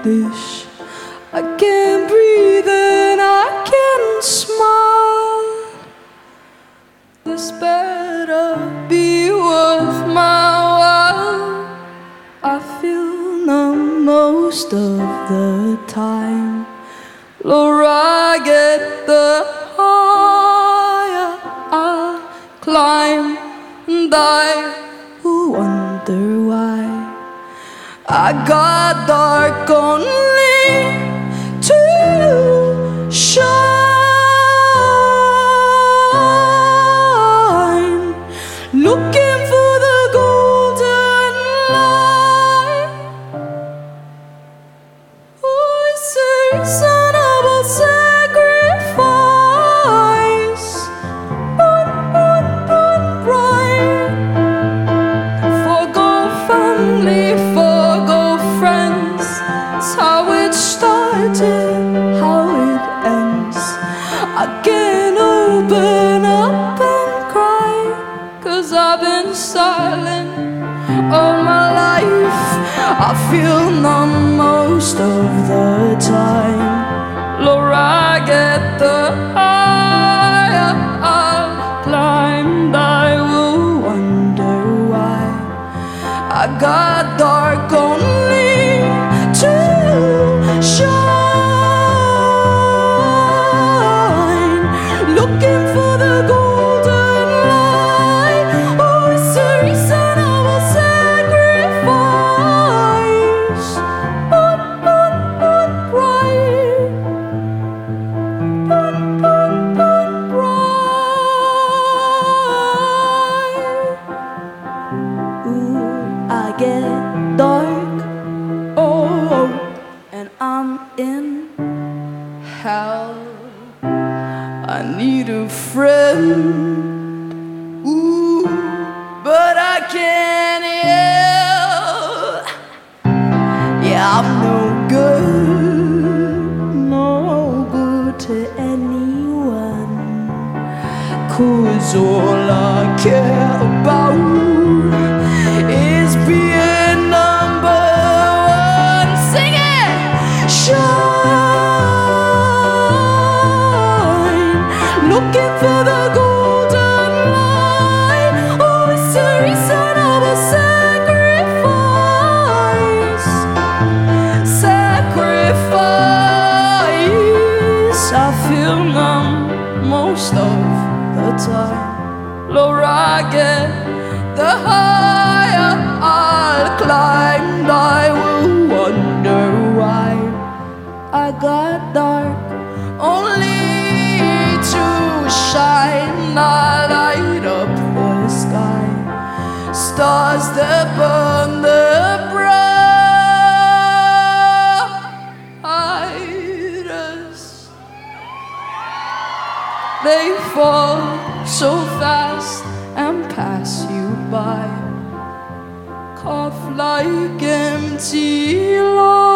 this. I can't breathe and I can't smile. This better be worth my while. I feel numb most of the time. Lower I get, the higher I'll climb, and I wonder why I got dark only to shine, looking for the golden light. Oh, it's a reasonable sacrifice. Right. Forgo family, forgo friends. It's how it started, how it ends. I can't open up and cry, 'cause I've been silent all my life. I feel numb most of the time. Lower I get, the higher I'll climb. I will wonder why I got dark only to shine, looking for the golden light. Oh, it's a reasonable sacrifice. Right. Right. Ooh, I get dark, oh, and I'm in hell. I need a friend, ooh, but I can't help. Yeah, I'm no good to anyone, 'cause all I care about is being number one. Sing it! Shine, looking for the golden light. Oh, it's a reasonable sacrifice. Sacrifice. I feel numb most of the time. Lower I get, the higher I'll climb. I will wonder why I got dark only to shine. I light up the sky, stars that burn the brightest. They fall so fast and pass you by, cough like empty lungs.